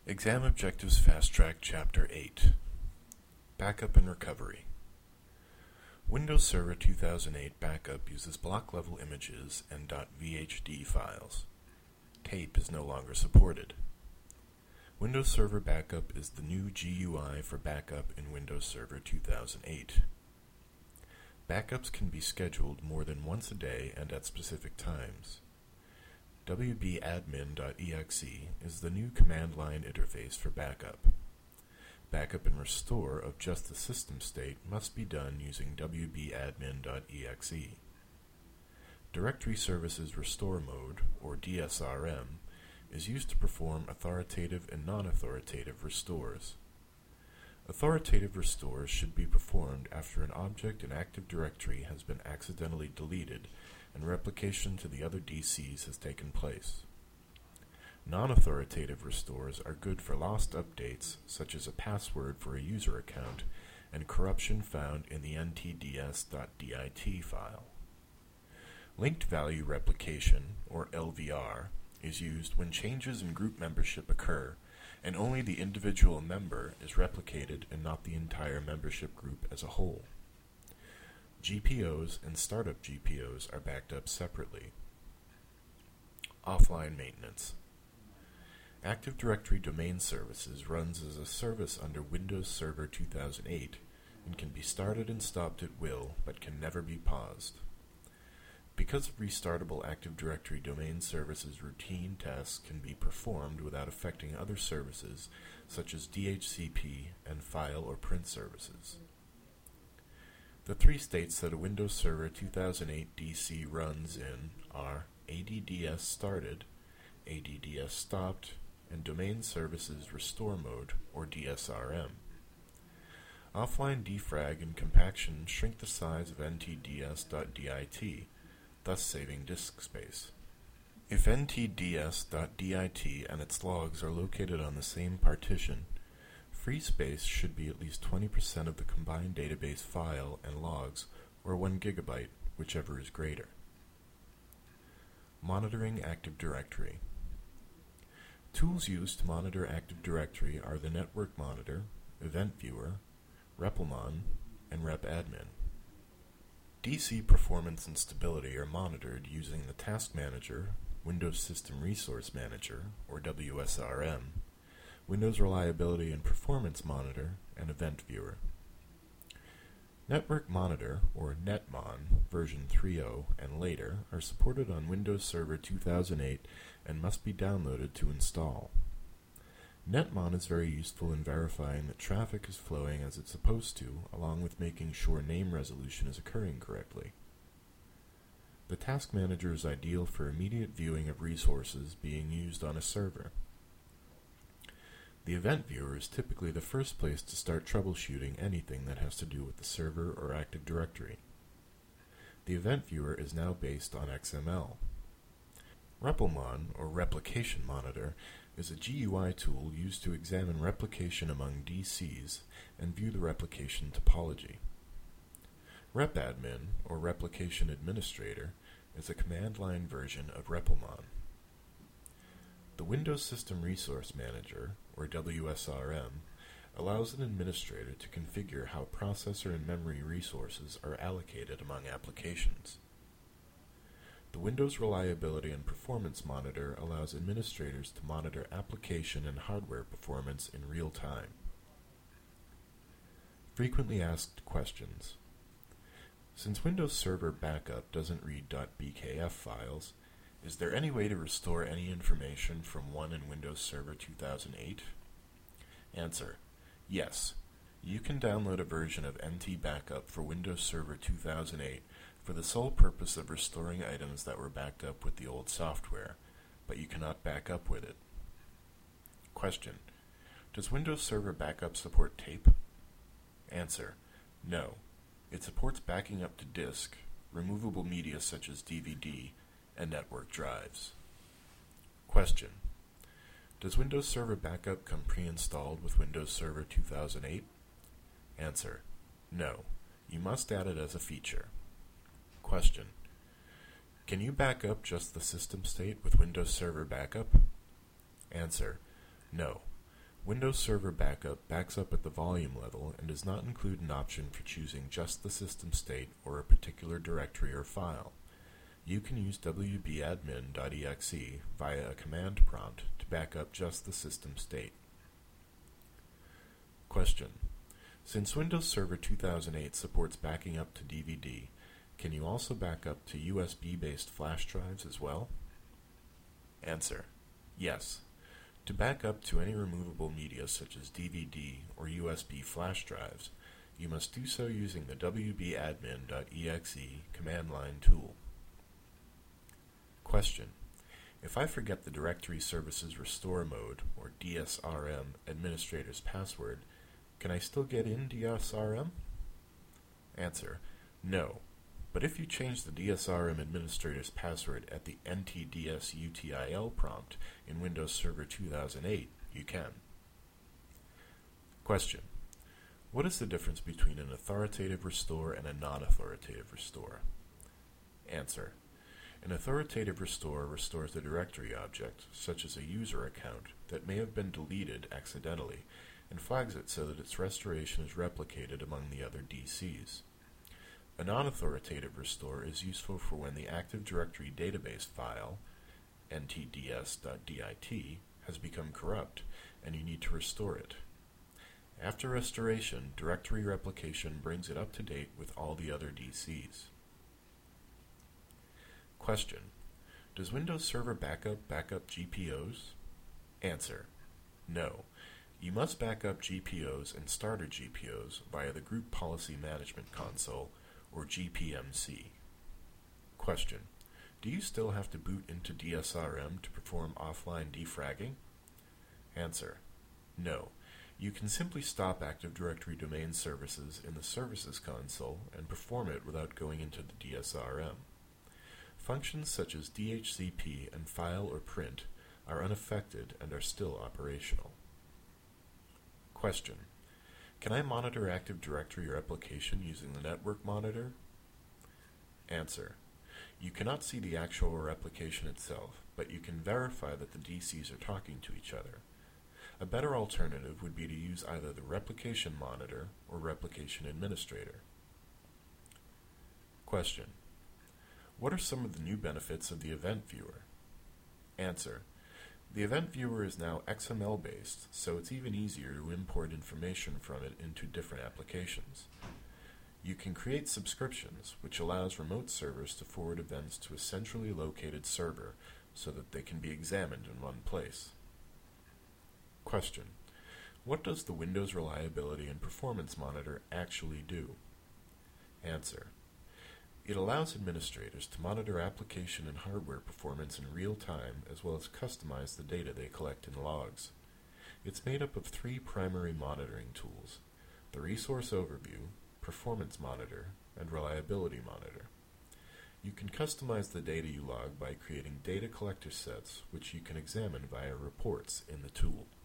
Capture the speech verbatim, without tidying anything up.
Exam Objectives Fast Track Chapter eight Backup and Recovery. Windows Server two thousand eight Backup uses block-level images and .vhd files. Tape is no longer supported. Windows Server Backup is the new G U I for backup in Windows Server two thousand eight. Backups can be scheduled more than once a day and at specific times. W B admin dot E X E is the new command line interface for backup. Backup and restore of just the system state must be done using W B admin dot E X E. Directory Services Restore Mode, or D S R M, is used to perform authoritative and non-authoritative restores. Authoritative restores should be performed after an object in Active Directory has been accidentally deleted and replication to the other D Cs has taken place. Non-authoritative restores are good for lost updates, such as a password for a user account and corruption found in the N T D S dot dit file. Linked value replication, or L V R, is used when changes in group membership occur and only the individual member is replicated and not the entire membership group as a whole. G P Os and startup G P Os are backed up separately. Offline maintenance. Active Directory Domain Services runs as a service under Windows Server two thousand eight and can be started and stopped at will but can never be paused. Because of restartable Active Directory Domain Services, routine tasks can be performed without affecting other services such as D H C P and file or print services. The three states that a Windows Server two thousand eight D C runs in are A D D S started, A D D S stopped, and Domain Services Restore Mode, or D S R M. Offline defrag and compaction shrink the size of N T D S dot dit, thus saving disk space. If N T D S dot dit and its logs are located on the same partition, free space should be at least twenty percent of the combined database file and logs, or one gigabyte, whichever is greater. Monitoring Active Directory. Tools used to monitor Active Directory are the Network Monitor, Event Viewer, REPLMON, and RepAdmin. D C performance and stability are monitored using the Task Manager, Windows System Resource Manager, or W S R M, Windows Reliability and Performance Monitor, and Event Viewer. Network Monitor, or NetMon, version three point oh and later, are supported on Windows Server two thousand eight and must be downloaded to install. NetMon is very useful in verifying that traffic is flowing as it's supposed to, along with making sure name resolution is occurring correctly. The Task Manager is ideal for immediate viewing of resources being used on a server. The Event Viewer is typically the first place to start troubleshooting anything that has to do with the server or Active Directory. The Event Viewer is now based on X M L. REPLMON, or Replication Monitor, is a G U I tool used to examine replication among D Cs and view the replication topology. RepAdmin, or Replication Administrator, is a command line version of REPLMON. The Windows System Resource Manager, or W S R M, allows an administrator to configure how processor and memory resources are allocated among applications. The Windows Reliability and Performance Monitor allows administrators to monitor application and hardware performance in real time. Frequently asked questions. Since Windows Server Backup doesn't read .bkf files, is there any way to restore any information from one in Windows Server two thousand eight? Answer: yes. You can download a version of N T Backup for Windows Server two thousand eight for the sole purpose of restoring items that were backed up with the old software, but you cannot back up with it. Question: does Windows Server Backup support tape? Answer: no. It supports backing up to disk, removable media such as D V D, and network drives. Question: does Windows Server Backup come pre-installed with Windows Server two thousand eight? Answer: no. You must add it as a feature. Question: can you back up just the system state with Windows Server Backup? Answer: no. Windows Server Backup backs up at the volume level and does not include an option for choosing just the system state or a particular directory or file. You can use w b admin dot e x e via a command prompt to back up just the system state. Question: Since Windows Server two thousand eight supports backing up to D V D, can you also back up to U S B-based flash drives as well? Answer: Yes. To back up to any removable media such as D V D or U S B flash drives, you must do so using the w b admin dot e x e command line tool. Question: If I forget the Directory Services Restore Mode, or D S R M, administrator's password, can I still get in D S R M? Answer: No. But if you change the D S R M administrator's password at the N T D S U T I L prompt in Windows Server two thousand eight, you can. Question: What is the difference between an authoritative restore and a non-authoritative restore? Answer: An authoritative restore restores a directory object, such as a user account, that may have been deleted accidentally, and flags it so that its restoration is replicated among the other D Cs. A non-authoritative restore is useful for when the Active Directory database file, N T D S dot dit, has become corrupt, and you need to restore it. After restoration, directory replication brings it up to date with all the other D Cs. Question: Does Windows Server Backup back up G P Os? Answer: No. You must back up G P Os and starter G P Os via the Group Policy Management Console, or G P M C. Question: Do you still have to boot into D S R M to perform offline defragging? Answer: No. You can simply stop Active Directory domain services in the Services console and perform it without going into the D S R M. Functions such as D H C P and file or print are unaffected and are still operational. Question: Can I monitor Active Directory replication using the Network Monitor? Answer: You cannot see the actual replication itself, but you can verify that the D Cs are talking to each other. A better alternative would be to use either the Replication Monitor or Replication Administrator. Question: What are some of the new benefits of the Event Viewer? Answer: The Event Viewer is now X M L-based, so it's even easier to import information from it into different applications. You can create subscriptions, which allows remote servers to forward events to a centrally located server so that they can be examined in one place. Question: What does the Windows Reliability and Performance Monitor actually do? Answer: It allows administrators to monitor application and hardware performance in real time, as well as customize the data they collect in logs. It's made up of three primary monitoring tools: the Resource Overview, Performance Monitor, and Reliability Monitor. You can customize the data you log by creating data collector sets, which you can examine via reports in the tool.